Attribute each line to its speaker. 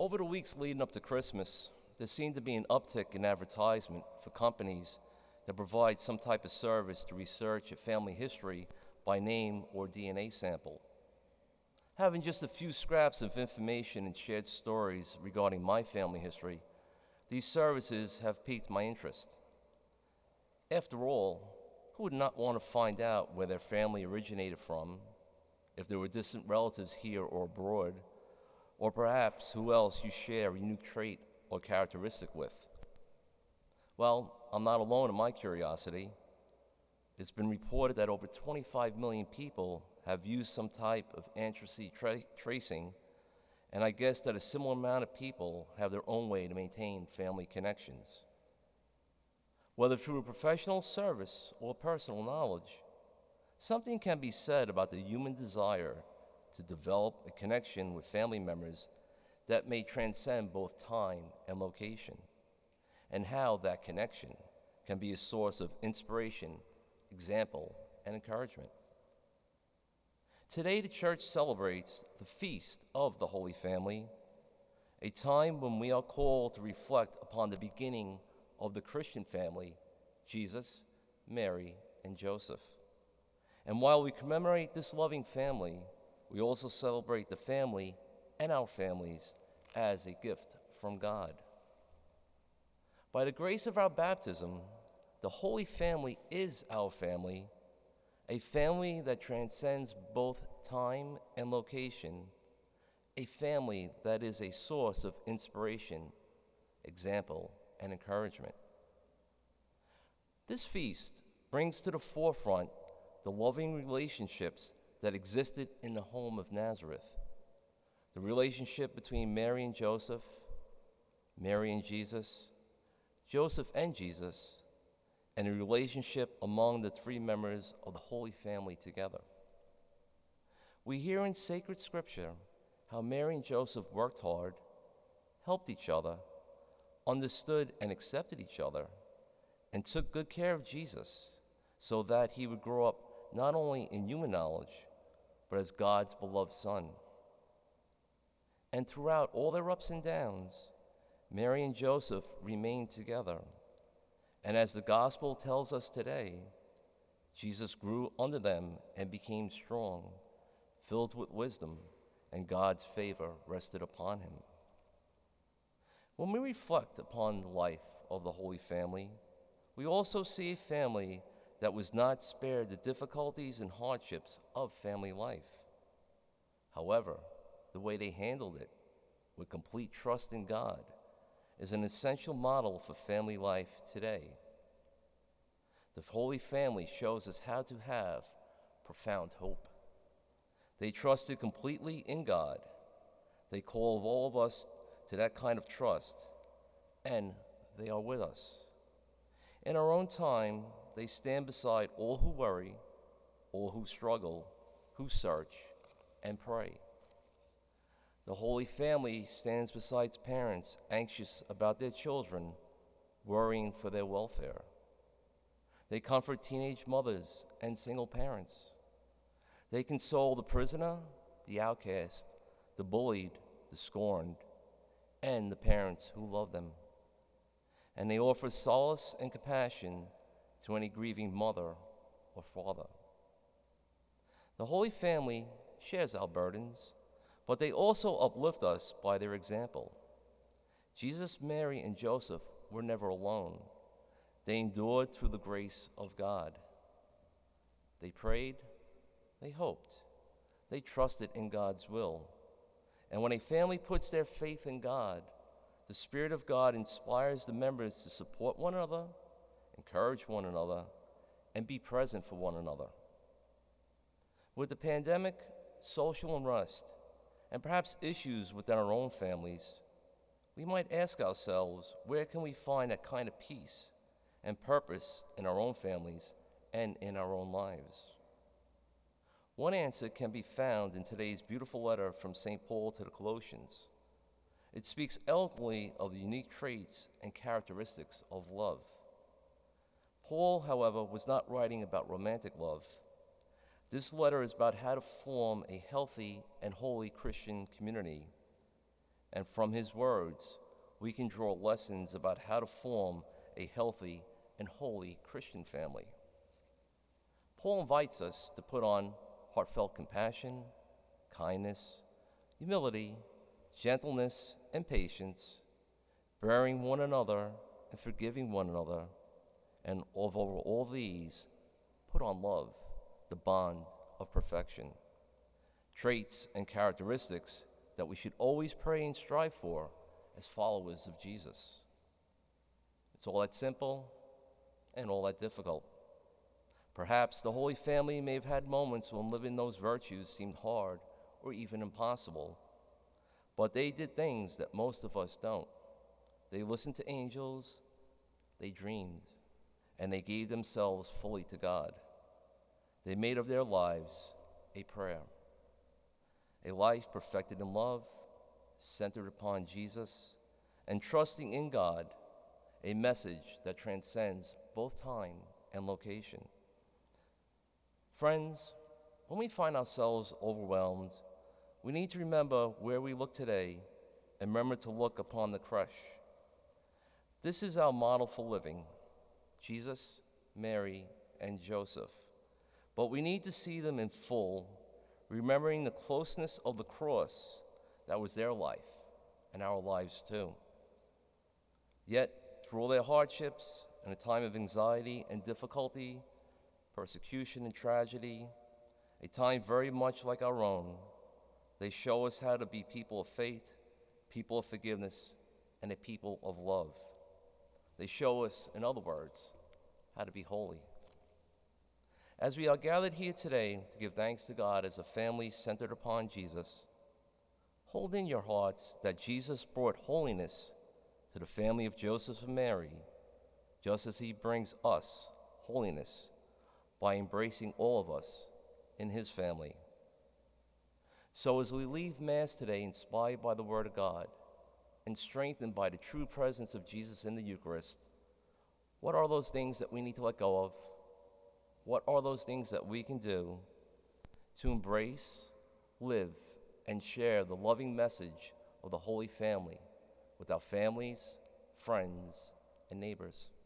Speaker 1: Over the weeks leading up to Christmas, there seemed to be an uptick in advertisement for companies that provide some type of service to research a family history by name or DNA sample. Having just a few scraps of information and shared stories regarding my family history, these services have piqued my interest. After all, who would not want to find out where their family originated from, if there were distant relatives here or abroad, or perhaps who else you share a unique trait or characteristic with? Well, I'm not alone in my curiosity. It's been reported that over 25 million people have used some type of ancestry tracing, and I guess that a similar amount of people have their own way to maintain family connections. Whether through a professional service or personal knowledge, something can be said about the human desire to develop a connection with family members that may transcend both time and location, and how that connection can be a source of inspiration, example, and encouragement. Today, the church celebrates the Feast of the Holy Family, a time when we are called to reflect upon the beginning of the Christian family, Jesus, Mary, and Joseph. And while we commemorate this loving family, we also celebrate the family and our families as a gift from God. By the grace of our baptism, the Holy Family is our family, a family that transcends both time and location, a family that is a source of inspiration, example, and encouragement. This feast brings to the forefront the loving relationships that existed in the home of Nazareth. The relationship between Mary and Joseph, Mary and Jesus, Joseph and Jesus, and the relationship among the three members of the Holy Family together. We hear in sacred scripture how Mary and Joseph worked hard, helped each other, understood and accepted each other, and took good care of Jesus so that he would grow up not only in human knowledge, but as God's beloved Son. And throughout all their ups and downs, Mary and Joseph remained together. And as the gospel tells us today, Jesus grew under them and became strong, filled with wisdom, and God's favor rested upon him. When we reflect upon the life of the Holy Family, we also see a family that was not spared the difficulties and hardships of family life. However, the way they handled it, with complete trust in God, is an essential model for family life today. The Holy Family shows us how to have profound hope. They trusted completely in God. They call all of us to that kind of trust, and they are with us. In our own time, they stand beside all who worry, all who struggle, who search, and pray. The Holy Family stands beside parents anxious about their children, worrying for their welfare. They comfort teenage mothers and single parents. They console the prisoner, the outcast, the bullied, the scorned, and the parents who love them. And they offer solace and compassion to any grieving mother or father. The Holy Family shares our burdens, but they also uplift us by their example. Jesus, Mary, and Joseph were never alone. They endured through the grace of God. They prayed, they hoped, they trusted in God's will. And when a family puts their faith in God, the Spirit of God inspires the members to support one another, encourage one another, and be present for one another. With the pandemic, social unrest, and perhaps issues within our own families, we might ask ourselves, where can we find that kind of peace and purpose in our own families and in our own lives? One answer can be found in today's beautiful letter from St. Paul to the Colossians. It speaks eloquently of the unique traits and characteristics of love. Paul, however, was not writing about romantic love. This letter is about how to form a healthy and holy Christian community. And from his words, we can draw lessons about how to form a healthy and holy Christian family. Paul invites us to put on heartfelt compassion, kindness, humility, gentleness, and patience, bearing one another and forgiving one another, and over all these, put on love, the bond of perfection. Traits and characteristics that we should always pray and strive for as followers of Jesus. It's all that simple and all that difficult. Perhaps the Holy Family may have had moments when living those virtues seemed hard or even impossible, but they did things that most of us don't. They listened to angels, they dreamed, and they gave themselves fully to God. They made of their lives a prayer, a life perfected in love, centered upon Jesus, and trusting in God, a message that transcends both time and location. Friends, when we find ourselves overwhelmed, we need to remember where we look today and remember to look upon the creche. This is our model for living, Jesus, Mary, and Joseph. But we need to see them in full, remembering the closeness of the cross that was their life and our lives too. Yet, through all their hardships and a time of anxiety and difficulty, persecution and tragedy, a time very much like our own, they show us how to be people of faith, people of forgiveness, and a people of love. They show us, in other words, how to be holy. As we are gathered here today to give thanks to God as a family centered upon Jesus, hold in your hearts that Jesus brought holiness to the family of Joseph and Mary, just as he brings us holiness by embracing all of us in his family. So as we leave Mass today inspired by the Word of God and strengthened by the true presence of Jesus in the Eucharist, what are those things that we need to let go of? What are those things that we can do to embrace, live, and share the loving message of the Holy Family with our families, friends, and neighbors?